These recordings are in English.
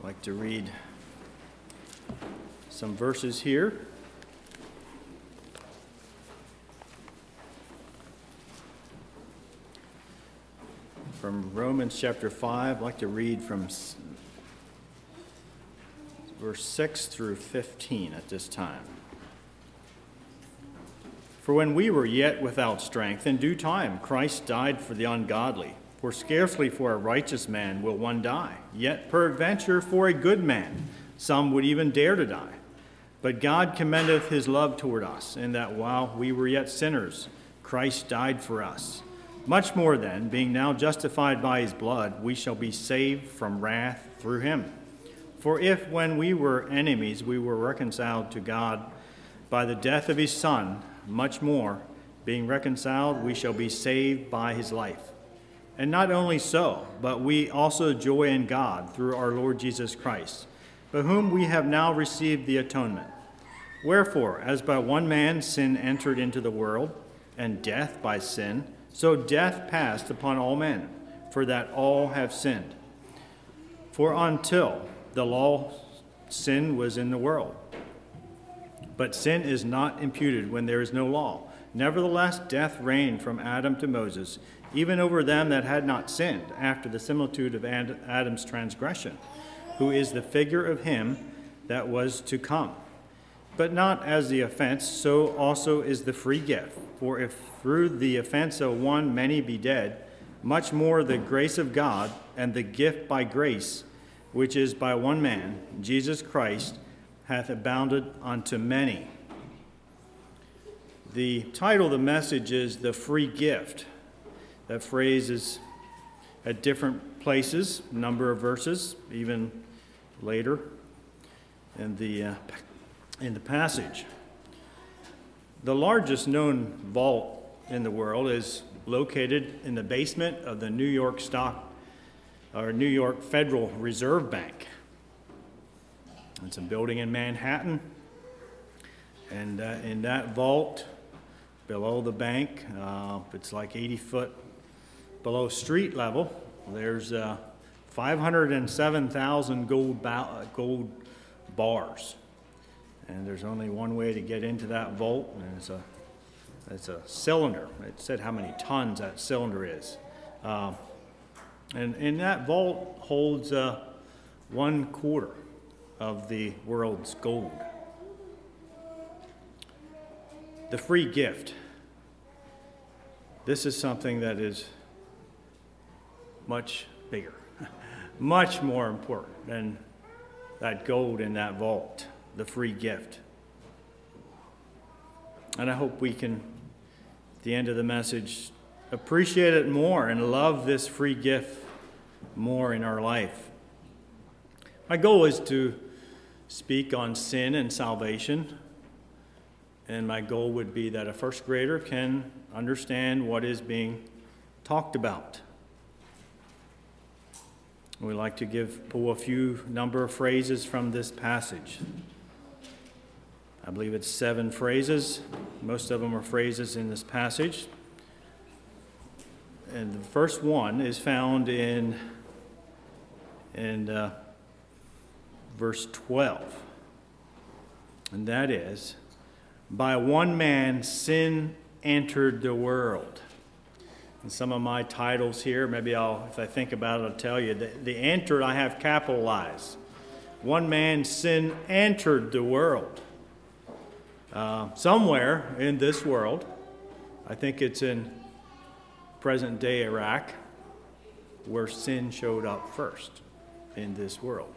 I'd like to read some verses here. From Romans chapter 5, I'd like to read from verse 6 through 15 at this time. For when we were yet without strength, in due time Christ died for the ungodly. For scarcely for a righteous man will one die, yet peradventure for a good man some would even dare to die. But God commendeth his love toward us, in that while we were yet sinners, Christ died for us. Much more then, being now justified by his blood, we shall be saved from wrath through him. For if when we were enemies we were reconciled to God by the death of his Son, much more, being reconciled, we shall be saved by his life. And not only so, but we also joy in God through our Lord Jesus Christ, by whom we have now received the atonement. Wherefore, as by one man sin entered into the world, and death by sin, so death passed upon all men, for that all have sinned. For until the law, sin was in the world. But sin is not imputed when there is no law. Nevertheless, death reigned from Adam to Moses, even over them that had not sinned, after the similitude of Adam's transgression, who is the figure of him that was to come. But not as the offense, so also is the free gift. For if through the offense of one many be dead, much more the grace of God and the gift by grace, which is by one man, Jesus Christ, hath abounded unto many. The title of the message is The Free Gift. That phrase is at different places, number of verses, even later in the passage. The largest known vault in the world is located in the basement of the New York Federal Reserve Bank. It's a building in Manhattan, and in that vault, below the bank, it's like 80 foot below street level. There's 507,000 gold bars, and there's only one way to get into that vault, and it's a cylinder. It said how many tons that cylinder is, and that vault holds 1/4 of the world's gold. The free gift. This is something that is much bigger, much more important than that gold in that vault, the free gift. And I hope we can, at the end of the message, appreciate it more and love this free gift more in our life. My goal is to speak on sin and salvation, and my goal would be that a first grader can understand what is being talked about. We like to pull a few number of phrases from this passage. I believe it's 7 phrases. Most of them are phrases in this passage. And the first one is found in verse 12. And that is, by one man sin entered the world. And some of my titles here, maybe if I think about it, I'll tell you. The entered I have capitalized. One man sin entered the world. Somewhere in this world, I think it's in present-day Iraq, where sin showed up first in this world.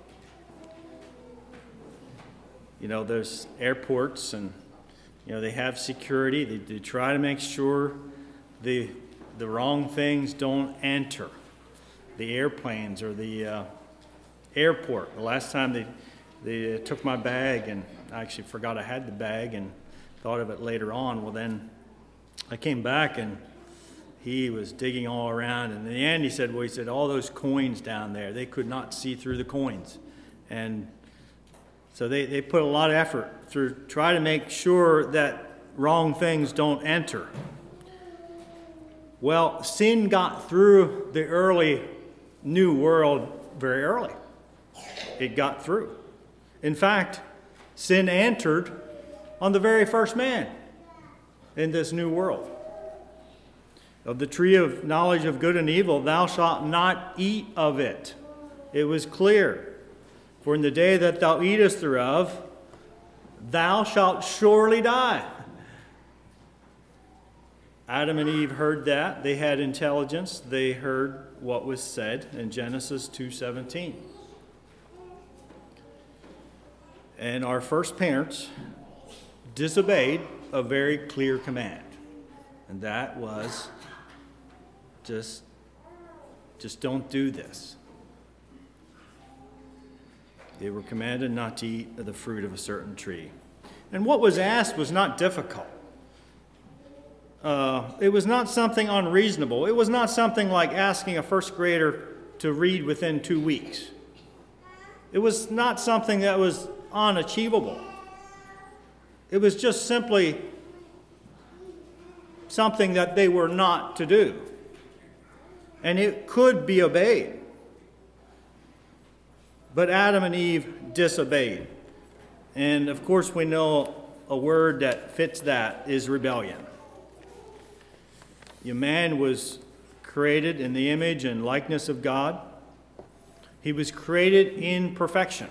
You know, there's airports and, they have security. They try to make sure the wrong things don't enter the airplanes or the airport. The last time they took my bag, and I actually forgot I had the bag and thought of it later on. Well, then I came back and he was digging all around. And in the end, he said, all those coins down there, they could not see through the coins. And so they put a lot of effort to try to make sure that wrong things don't enter. Well, sin got through the early New World very early. it got through. In fact, sin entered on the very first man in this new world. Of the tree of knowledge of good and evil, thou shalt not eat of it. It was clear. For in the day that thou eatest thereof, thou shalt surely die. Adam and Eve heard that. They had intelligence. They heard what was said in Genesis 2:17. And our first parents disobeyed a very clear command. And that was just don't do this. They were commanded not to eat of the fruit of a certain tree. And what was asked was not difficult. It was not something unreasonable. It was not something like asking a first grader to read within 2 weeks. It was not something that was unachievable. It was just simply something that they were not to do. And it could be obeyed. But Adam and Eve disobeyed. And of course we know a word that fits that is rebellion. Man was created in the image and likeness of God. He was created in perfection.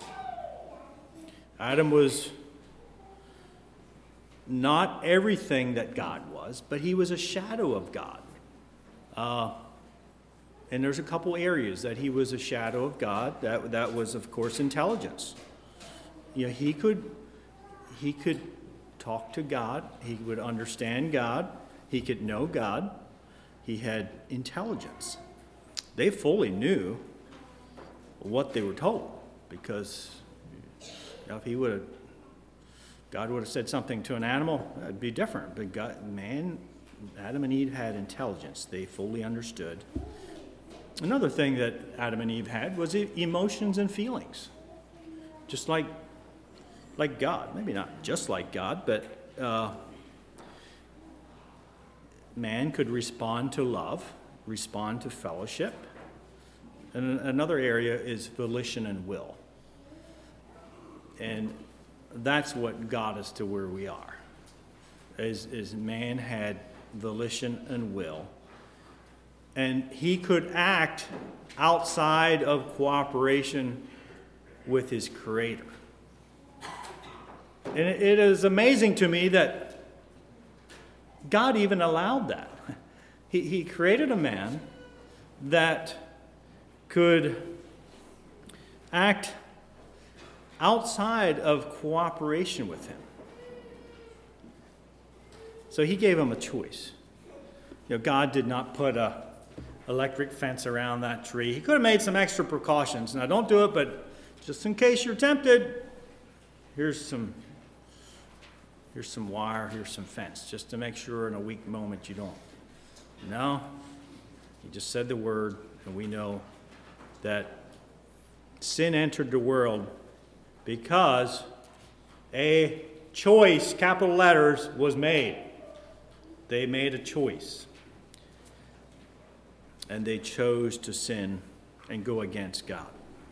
Adam was not everything that God was, but he was a shadow of God. And there's a couple areas that he was a shadow of God. That was, of course, intelligence. He could talk to God. He would understand God. He could know God. He had intelligence. They fully knew what they were told, because if God would have said something to an animal, that'd be different. But Adam and Eve had intelligence. They fully understood. Another thing that Adam and Eve had was emotions and feelings, just like God. Maybe not just like God, but man could respond to love, respond to fellowship. And another area is volition and will. And that's what got us to where we are. Is man had volition and will. And he could act outside of cooperation with his Creator. And it is amazing to me that God even allowed that. He created a man that could act outside of cooperation with him. So he gave him a choice. God did not put a electric fence around that tree. He could have made some extra precautions. Now, don't do it, but just in case you're tempted, here's some wire, here's some fence, just to make sure in a weak moment you don't. No, he just said the word, and we know that sin entered the world because a choice, capital letters, was made. They made a choice. And they chose to sin and go against God.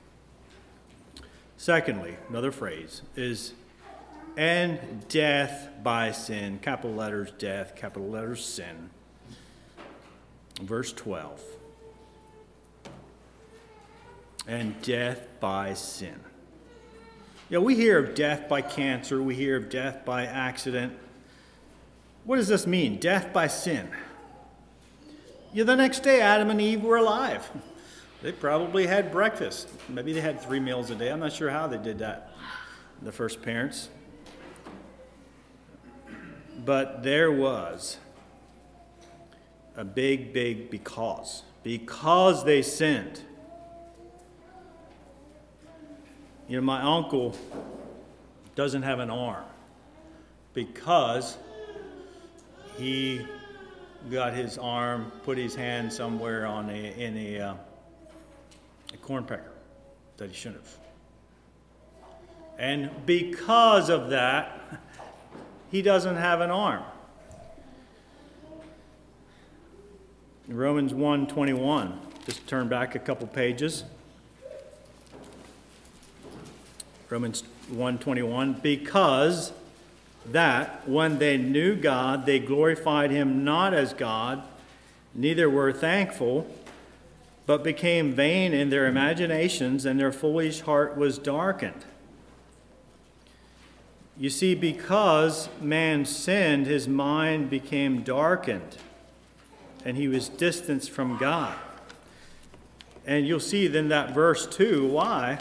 Secondly, another phrase is, and death by sin. Capital letters death, capital letters sin. Verse 12. And death by sin. We hear of death by cancer. We hear of death by accident. What does this mean? Death by sin. The next day, Adam and Eve were alive. They probably had breakfast. Maybe they had 3 meals a day. I'm not sure how they did that, the first parents. But there was a big because. Because they sinned. My uncle doesn't have an arm because he got his arm, put his hand somewhere in a corn pecker that he shouldn't have. And because of that, he doesn't have an arm. In Romans 1:21, just turn back a couple pages. Romans 1:21, because that when they knew God, they glorified him not as God, neither were thankful, but became vain in their imaginations, and their foolish heart was darkened. You see, because man sinned, his mind became darkened, and he was distanced from God. And you'll see then that verse 2, why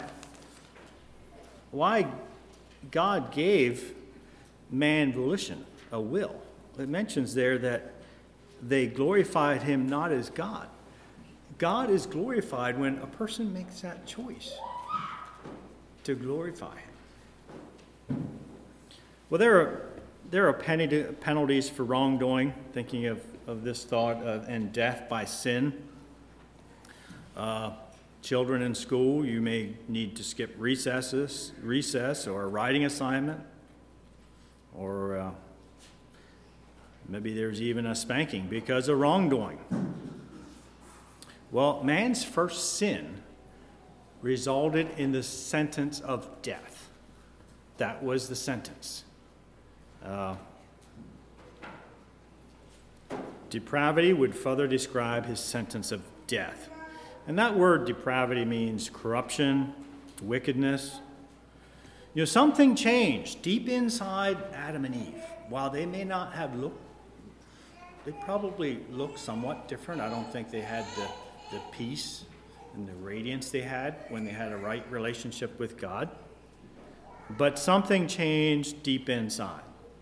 God gave man volition, a will. It mentions there that they glorified him not as God. God is glorified when a person makes that choice to glorify him. Well, there are penalties for wrongdoing, thinking of this thought, and death by sin. Children in school, you may need to skip recess or a writing assignment, or maybe there's even a spanking because of wrongdoing. Well, man's first sin resulted in the sentence of death. That was the sentence. Depravity would further describe his sentence of death. And that word depravity means corruption, wickedness. Something changed deep inside Adam and Eve. While they may not have looked, they probably looked somewhat different. I don't think they had the peace and the radiance they had when they had a right relationship with God. But something changed deep inside.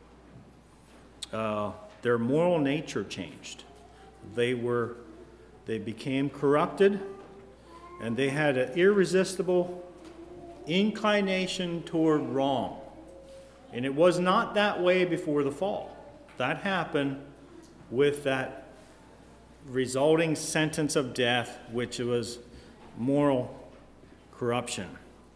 Their moral nature changed. They became corrupted, and they had an irresistible inclination toward wrong. And it was not that way before the fall. That happened with that resulting sentence of death, which was moral corruption.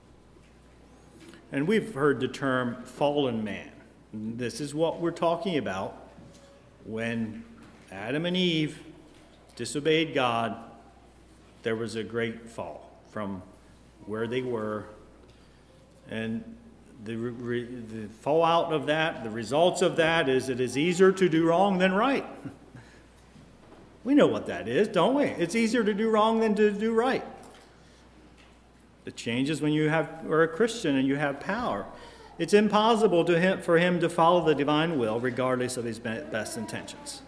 And we've heard the term fallen man. This is what we're talking about when Adam and Eve disobeyed God. There was a great fall from where they were, and the fallout of that, the results of that, is it is easier to do wrong than right. We know what that is, don't we? It's easier to do wrong than to do right. It changes when you are a Christian and you have power. It's impossible for him to follow the divine will regardless of his best intentions.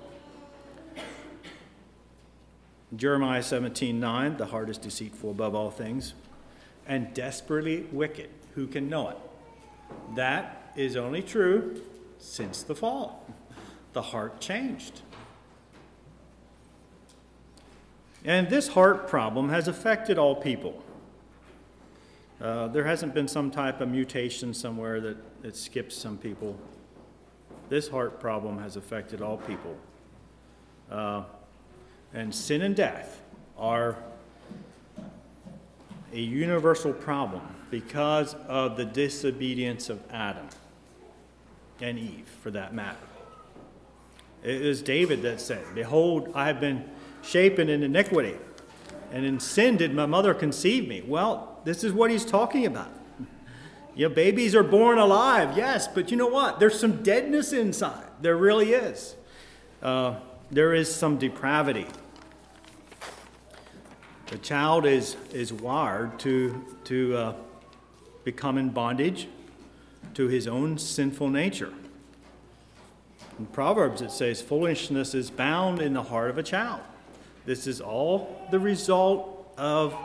Jeremiah 17:9, the heart is deceitful above all things, and desperately wicked. Who can know it? That is only true since the fall. The heart changed. And this heart problem has affected all people. There hasn't been some type of mutation somewhere that it skips some people. This heart problem has affected all people. And sin and death are a universal problem because of the disobedience of Adam and Eve, for that matter. It is David that said, "Behold, I have been shapen in iniquity, and in sin did my mother conceive me." Well, this is what he's talking about. Babies are born alive, yes, but you know what? There's some deadness inside. There really is. There is some depravity. The child is wired to become in bondage to his own sinful nature. In Proverbs it says, "Foolishness is bound in the heart of a child." This is all the result of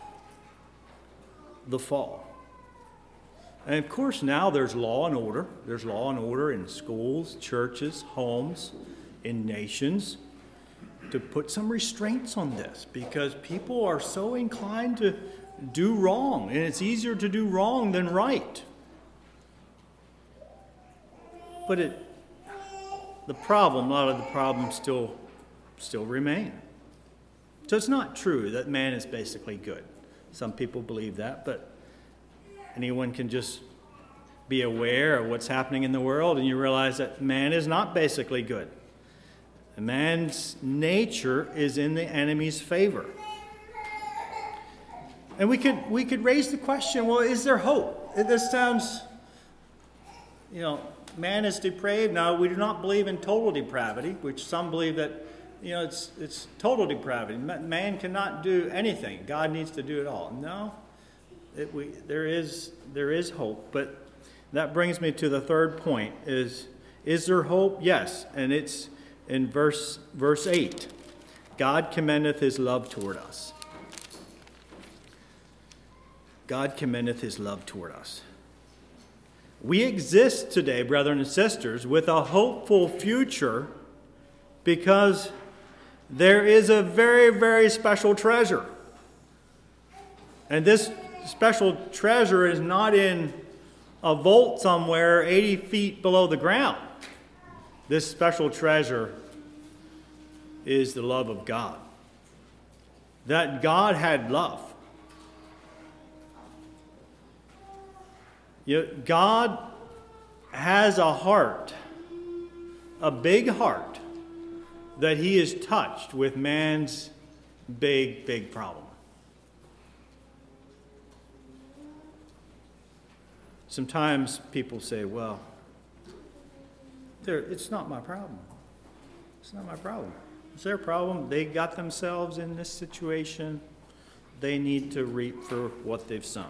the fall. And of course now there's law and order. There's law and order in schools, churches, homes, in nations, to put some restraints on this, because people are so inclined to do wrong, and it's easier to do wrong than right. But a lot of the problems still remain. So it's not true that man is basically good. Some people believe that, but anyone can just be aware of what's happening in the world, and you realize that man is not basically good. A man's nature is in the enemy's favor. And we could raise the question, well, is there hope? This sounds, man is depraved. Now, we do not believe in total depravity, which some believe that, it's total depravity. Man cannot do anything. God needs to do it all. No, there is hope. But that brings me to the third point, is there hope? Yes, and it's in verse 8. God commendeth his love toward us. God commendeth his love toward us. We exist today, brethren and sisters, with a hopeful future because there is a very, very special treasure. And this special treasure is not in a vault somewhere 80 feet below the ground. This special treasure is the love of God. That God had love. God has a heart, a big heart, that he is touched with man's big, big problem. Sometimes people say, well, it's not my problem. It's not my problem. It's their problem. They got themselves in this situation. They need to reap for what they've sown.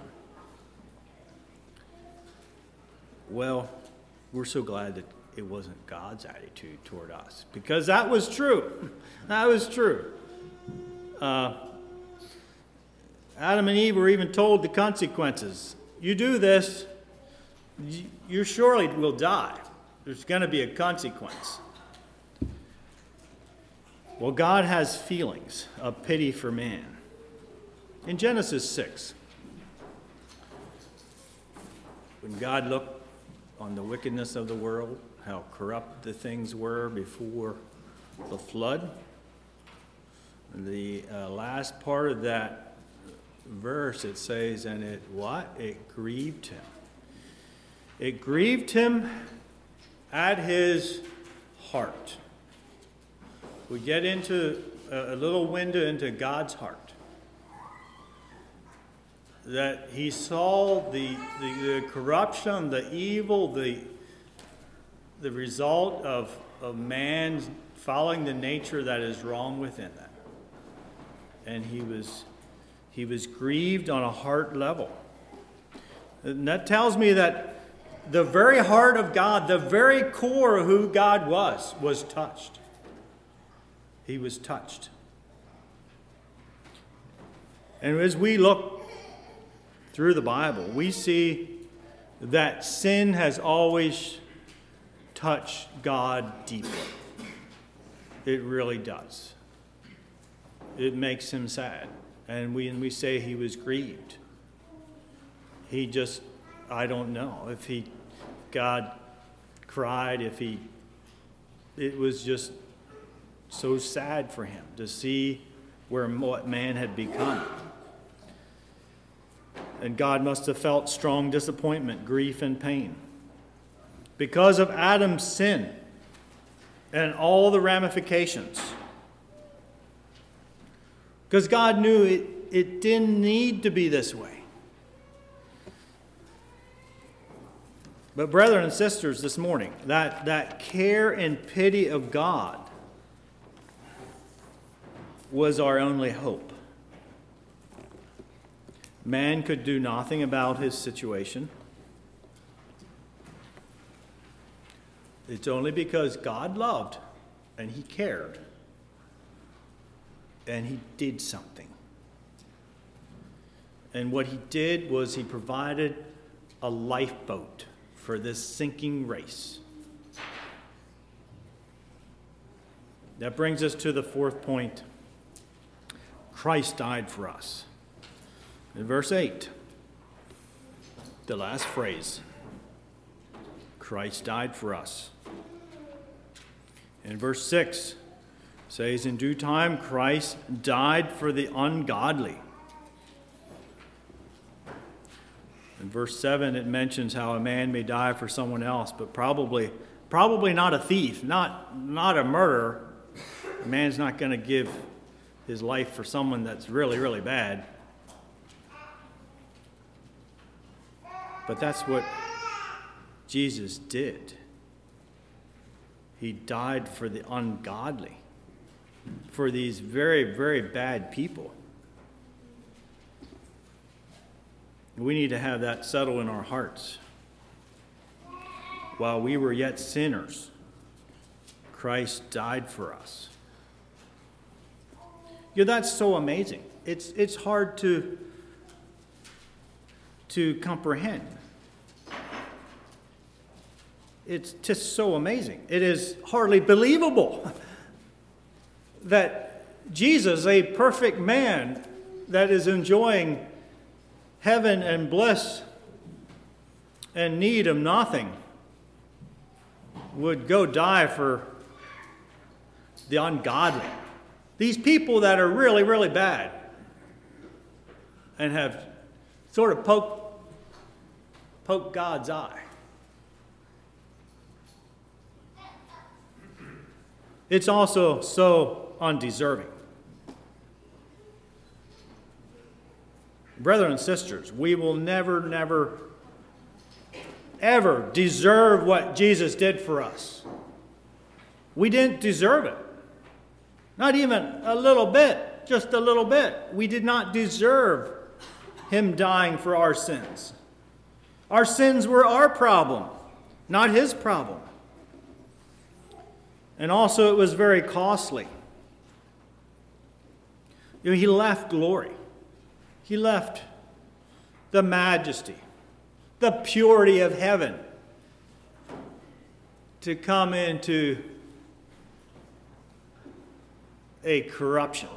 Well, we're so glad that it wasn't God's attitude toward us, because that was true. That was true. Adam and Eve were even told the consequences. You do this, you surely will die. There's going to be a consequence. Well, God has feelings of pity for man. In Genesis 6, when God looked on the wickedness of the world, how corrupt the things were before the flood, the last part of that verse, it says, and it grieved him. It grieved him at his heart. We get into a little window into God's heart. That he saw the corruption, the evil, the result of man following the nature that is wrong within them. And he was grieved on a heart level. And that tells me that the very heart of God, the very core of who God was touched. He was touched. And as we look through the Bible, we see that sin has always touched God deeply. It really does. It makes him sad. And we say he was grieved. He just, I don't know if God cried, it was just so sad for him to see what man had become. And God must have felt strong disappointment, grief, and pain because of Adam's sin and all the ramifications. Because God knew it didn't need to be this way. But brethren and sisters, this morning, that care and pity of God was our only hope. Man could do nothing about his situation. It's only because God loved and he cared and he did something. And what he did was he provided a lifeboat for this sinking race. That brings us to the fourth point. Christ died for us. In verse 8, the last phrase, Christ died for us. In verse 6, says, in due time Christ died for the ungodly. In verse 7, it mentions how a man may die for someone else, but probably not a thief, not a murderer. A man's not going to give his life for someone that's really, really bad. But that's what Jesus did. He died for the ungodly, for these very, very bad people. We need to have that settle in our hearts. While we were yet sinners, Christ died for us. Yeah, that's so amazing. It's hard to comprehend. It's just so amazing. It is hardly believable that Jesus, a perfect man that is enjoying heaven and bliss and need of nothing, would go die for the ungodly. These people that are really, really bad and have sort of poked God's eye. It's also so undeserving. Brothers and sisters, we will never, ever deserve what Jesus did for us. We didn't deserve it. Not even a little bit, just a little bit. We did not deserve him dying for our sins. Our sins were our problem, not his problem. And also it was very costly. He left glory. He left the majesty, the purity of heaven to come into a corruption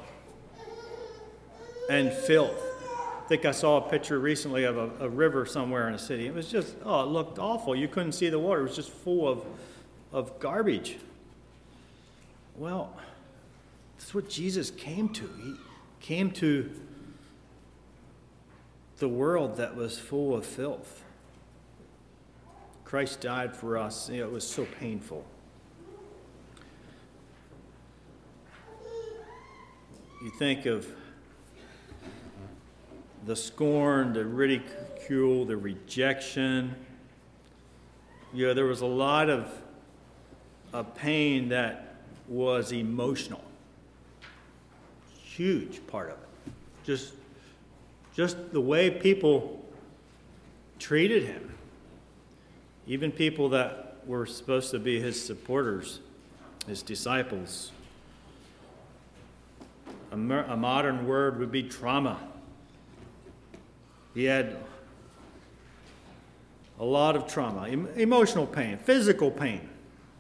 and filth. I think I saw a picture recently of a river somewhere in a city. It was just, it looked awful. You couldn't see the water. It was just full of garbage. Well, that's what Jesus came to. He came to the world that was full of filth. Christ died for us. It was so painful. You think of the scorn, the ridicule, the rejection. There was a lot of pain that was emotional. Huge part of it. Just the way people treated him. Even people that were supposed to be his supporters, his disciples. A modern word would be trauma. He had a lot of trauma, emotional pain, physical pain.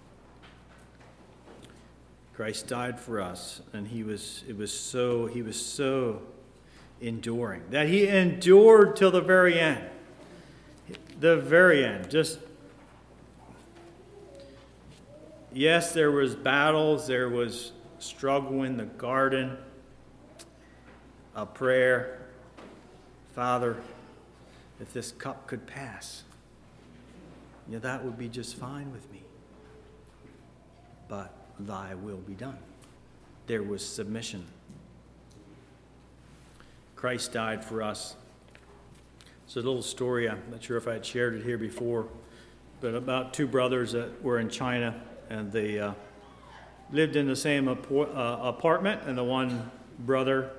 Christ died for us, and he was so enduring that he endured till the very end. The very end. Yes, there was battles, there was struggle in the garden, a prayer. Father, if this cup could pass, that would be just fine with me. But thy will be done. There was submission. Christ died for us. It's a little story, I'm not sure if I had shared it here before, but about two brothers that were in China, and they lived in the same apartment, and the one brother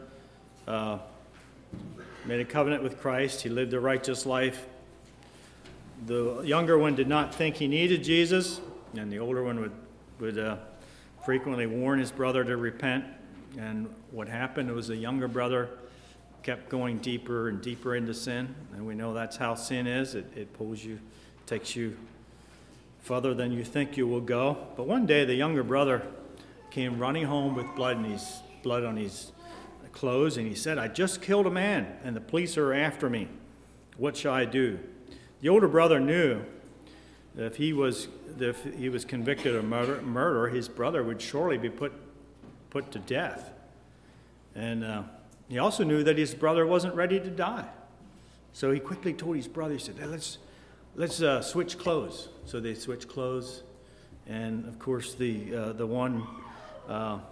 made a covenant with Christ. He lived a righteous life. The younger one did not think he needed Jesus, and the older one would frequently warn his brother to repent. And what happened was the younger brother kept going deeper and deeper into sin, and we know that's how sin is. It pulls you, takes you further than you think you will go. But one day the younger brother came running home with blood on his clothes, and he said, "I just killed a man, and the police are after me. What shall I do?" The older brother knew that if he was convicted of murder, his brother would surely be put to death. And he also knew that his brother wasn't ready to die. So he quickly told his brother, he said, "Hey, let's switch clothes." So they switched clothes, and of course the one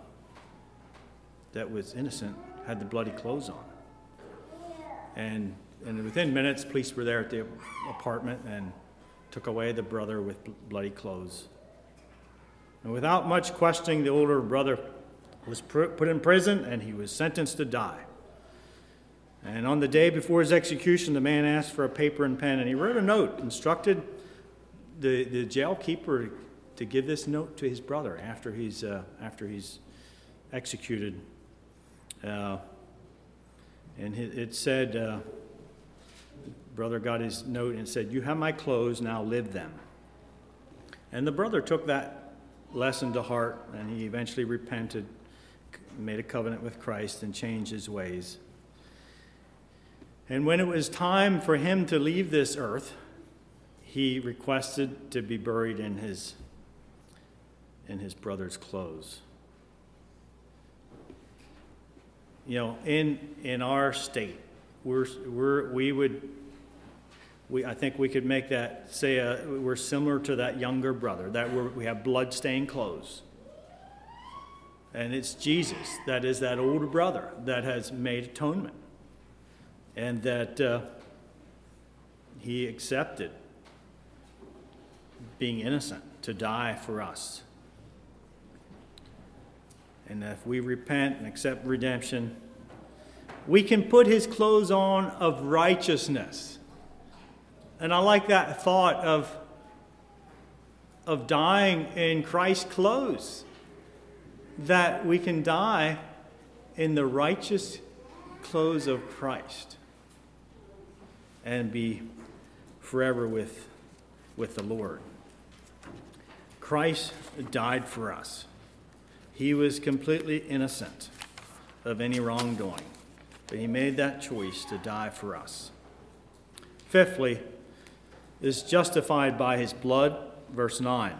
that was innocent had the bloody clothes on. And And within minutes, police were there at the apartment and took away the brother with bloody clothes. And without much questioning, the older brother was put in prison, and he was sentenced to die. And on the day before his execution, the man asked for a paper and pen, and he wrote a note, instructed the jail keeper to give this note to his brother after he's executed. And it said, brother got his note and said, "You have my clothes, now live them." And the brother took that lesson to heart, and he eventually repented, made a covenant with Christ, and changed his ways. And when it was time for him to leave this earth, he requested to be buried in his brother's clothes. You know, in our state, I think we could make that say we're similar to that younger brother, that we have blood-stained clothes. And it's Jesus that is that older brother that has made atonement, and that he accepted being innocent to die for us. And if we repent and accept redemption, we can put his clothes on of righteousness. And I like that thought of dying in Christ's clothes, that we can die in the righteous clothes of Christ and be forever with the Lord. Christ died for us. He was completely innocent of any wrongdoing, but he made that choice to die for us. Fifthly, is justified by his blood, verse 9.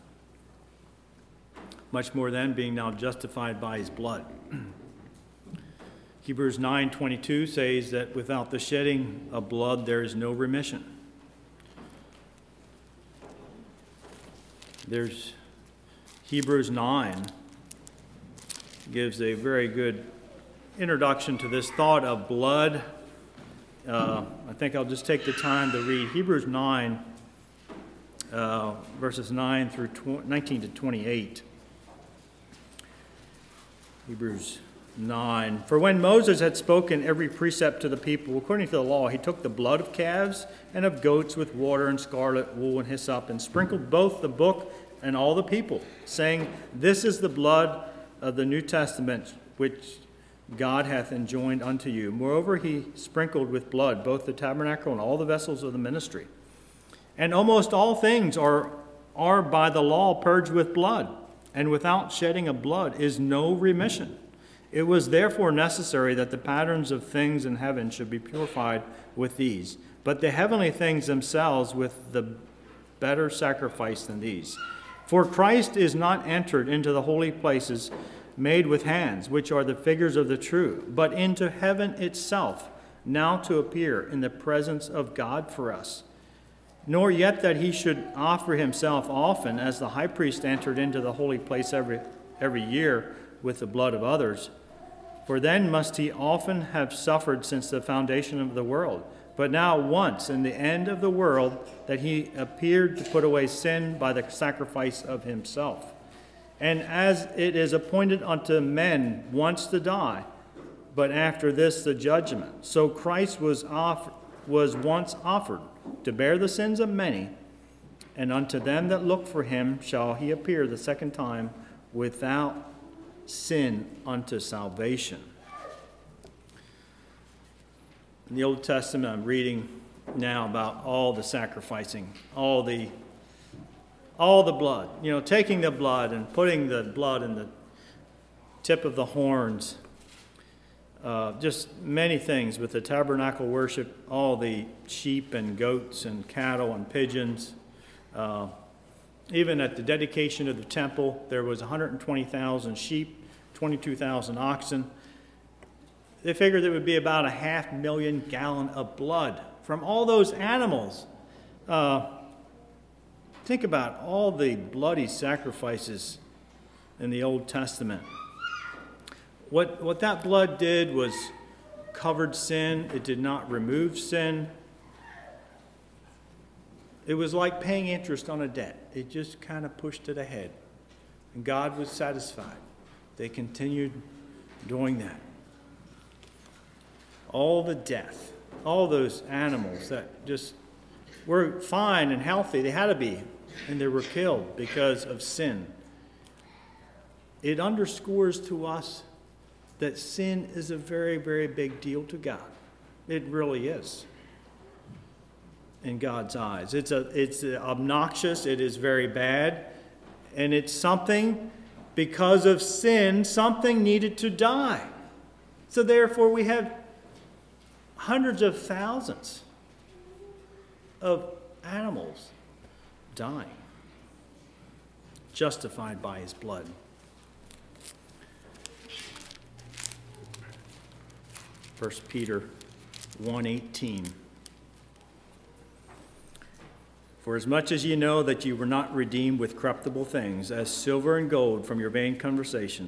Much more than being now justified by his blood. Hebrews 9:22 says that without the shedding of blood there is no remission. There's Hebrews 9 gives a very good introduction to this thought of blood. I think I'll just take the time to read Hebrews 9, verses 9 through 19 to 28. Hebrews 9. For when Moses had spoken every precept to the people according to the law, he took the blood of calves and of goats with water and scarlet wool and hyssop, and sprinkled both the book and all the people, saying, "This is the blood of the New Testament, which God hath enjoined unto you." Moreover, he sprinkled with blood both the tabernacle and all the vessels of the ministry. And almost all things are by the law purged with blood, and without shedding of blood is no remission. It was therefore necessary that the patterns of things in heaven should be purified with these, but the heavenly things themselves with the better sacrifice than these. For Christ is not entered into the holy places made with hands, which are the figures of the true, but into heaven itself, now to appear in the presence of God for us. Nor yet that he should offer himself often, as the high priest entered into the holy place every year with the blood of others. For then must he often have suffered since the foundation of the world. But now once, in the end of the world, that he appeared to put away sin by the sacrifice of himself. And as it is appointed unto men once to die, but after this the judgment, so Christ was once offered to bear the sins of many, and unto them that look for him shall he appear the second time without sin unto salvation. In the Old Testament, I'm reading now about all the sacrificing, all the blood, taking the blood and putting the blood in the tip of the horns, just many things with the tabernacle worship, all the sheep and goats and cattle and pigeons. Even at the dedication of the temple, there was 120,000 sheep, 22,000 oxen. They figured there would be about 500,000 gallons of blood from all those animals. Think about all the bloody sacrifices in the Old Testament. What that blood did was covered sin. It did not remove sin. It was like paying interest on a debt. It just kind of pushed it ahead. And God was satisfied. They continued doing that. All the death, all those animals that just were fine and healthy, they had to be, and they were killed because of sin. It underscores to us that sin is a very, very big deal to God. It really is in God's eyes. It's obnoxious, it is very bad, and it's something, because of sin, something needed to die. So therefore we have hundreds of thousands of animals dying, justified by his blood. First Peter 1:18. For as much as ye know that you were not redeemed with corruptible things, as silver and gold from your vain conversation,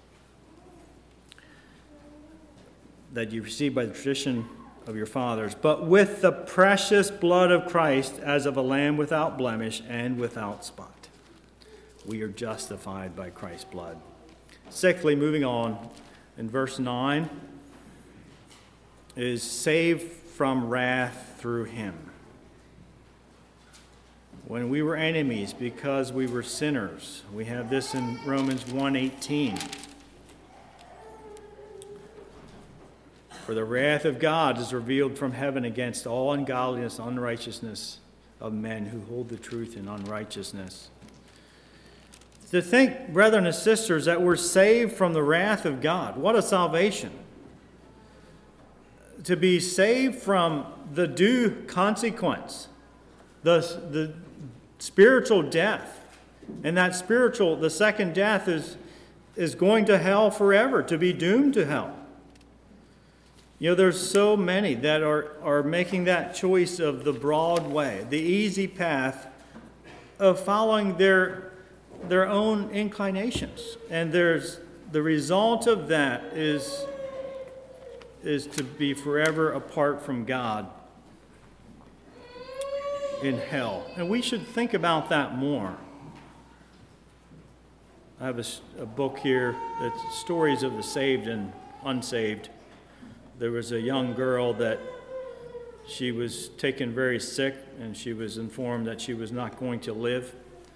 that you received by the tradition of your fathers, but with the precious blood of Christ, as of a lamb without blemish and without spot. We are justified by Christ's blood. Sixthly, moving on, in verse 9, is saved from wrath through him. When we were enemies because we were sinners. We have this in Romans 1:18. For the wrath of God is revealed from heaven against all ungodliness and unrighteousness of men who hold the truth in unrighteousness. To think, brethren and sisters, that we're saved from the wrath of God. What a salvation. To be saved from the due consequence, the spiritual death. And that the second death is going to hell forever, to be doomed to hell. You know, there's so many that are making that choice of the broad way, the easy path of following their own inclinations. And the result of that is to be forever apart from God in hell. And we should think about that more. I have a book here that's stories of the saved and unsaved. There was a young girl that she was taken very sick, and she was informed that she was not going to live.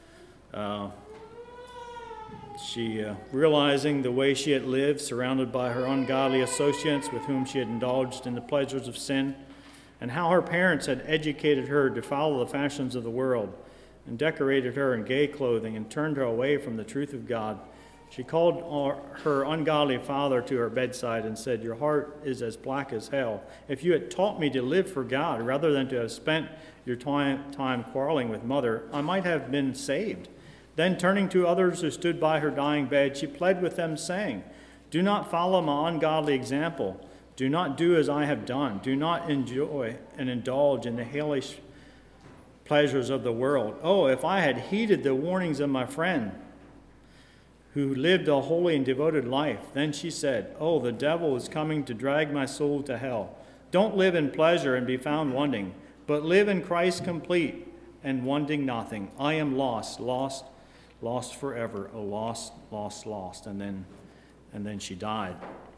Realizing the way she had lived, surrounded by her ungodly associates with whom she had indulged in the pleasures of sin, and how her parents had educated her to follow the fashions of the world, and decorated her in gay clothing, and turned her away from the truth of God, she called her ungodly father to her bedside and said, "Your heart is as black as hell. If you had taught me to live for God rather than to have spent your time quarreling with mother, I might have been saved." Then turning to others who stood by her dying bed, she pled with them, saying, "Do not follow my ungodly example. Do not do as I have done. Do not enjoy and indulge in the hellish pleasures of the world. Oh, if I had heeded the warnings of my friend who lived a holy and devoted life." Then she said, "Oh, the devil is coming to drag my soul to hell. Don't live in pleasure and be found wanting, but live in Christ complete and wanting nothing. I am lost, lost, lost forever. Oh, lost, lost, lost." And then she died.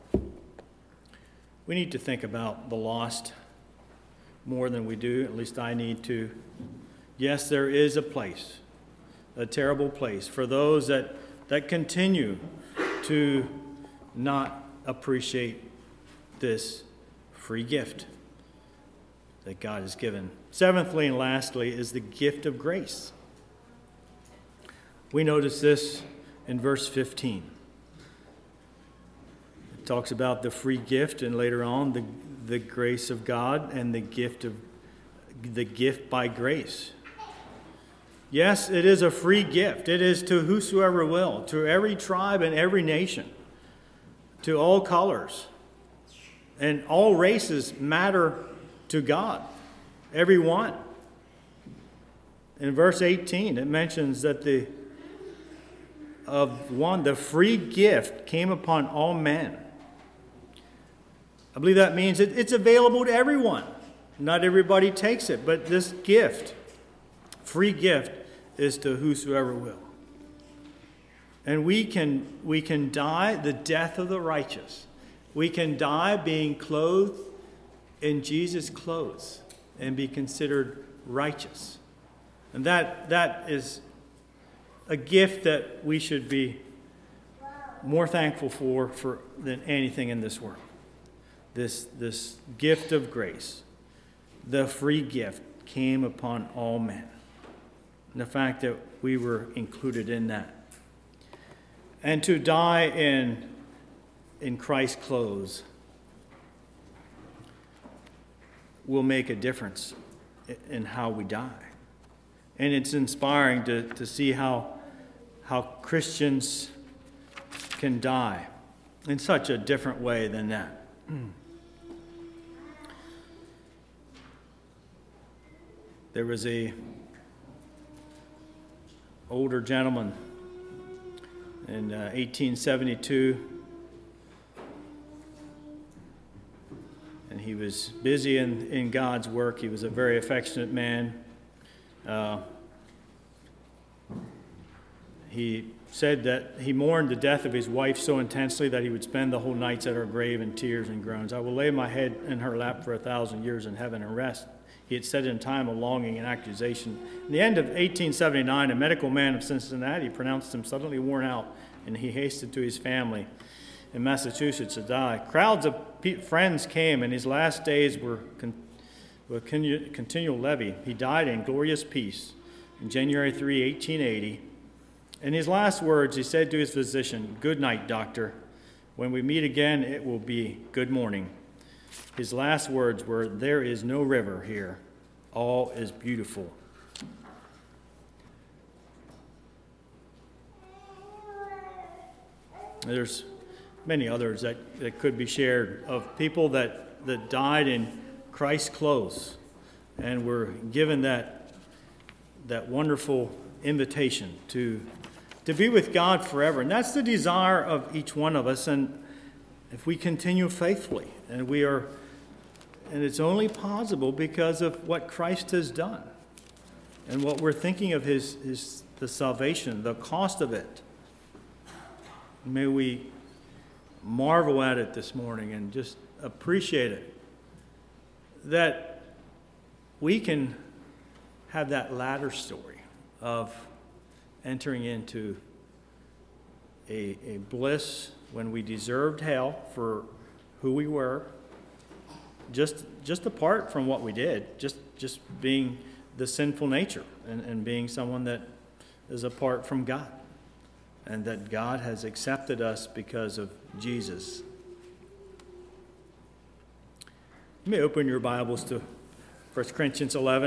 We need to think about the lost more than we do. At least I need to. Yes, there is a place, a terrible place, for those that continue to not appreciate this free gift that God has given. Seventhly and lastly is the gift of grace. We notice this in verse 15. It talks about the free gift, and later on the grace of God and the gift by grace. Yes, it is a free gift. It is to whosoever will, to every tribe and every nation, to all colors. And all races matter to God, every one. In verse 18, it mentions that the free gift came upon all men. I believe that means it's available to everyone. Not everybody takes it, but this gift, free gift, is to whosoever will. And we can die the death of the righteous. We can die being clothed in Jesus' clothes and be considered righteous. And that is a gift that we should be more thankful for than anything in this world. This gift of grace, the free gift, came upon all men. And the fact that we were included in that. And to die in Christ's clothes will make a difference in how we die. And it's inspiring to see how Christians can die in such a different way than that. There was a older gentleman in 1872, and he was busy in God's work. He was a very affectionate man. He said that he mourned the death of his wife so intensely that he would spend the whole nights at her grave in tears and groans. "I will lay my head in her lap for 1,000 years in heaven and rest," he had said in time of longing and accusation. In the end of 1879, a medical man of Cincinnati pronounced him suddenly worn out, and he hastened to his family in Massachusetts to die. Crowds of friends came, and his last days were continual levee. He died in glorious peace on January 3, 1880. In his last words, he said to his physician, "Good night, doctor. When we meet again, it will be good morning." His last words were, "There is no river here. All is beautiful." There's many others that could be shared of people that died in Christ's clothes and were given that wonderful invitation to be with God forever. And that's the desire of each one of us. And if we continue faithfully, and it's only possible because of what Christ has done and what we're thinking of the salvation, the cost of it. May we marvel at it this morning and just appreciate it, that we can have that latter story of entering into a bliss when we deserved hell for who we were, just apart from what we did, just being the sinful nature and being someone that is apart from God, and that God has accepted us because of Jesus. You may open your Bibles to 1 Corinthians 11.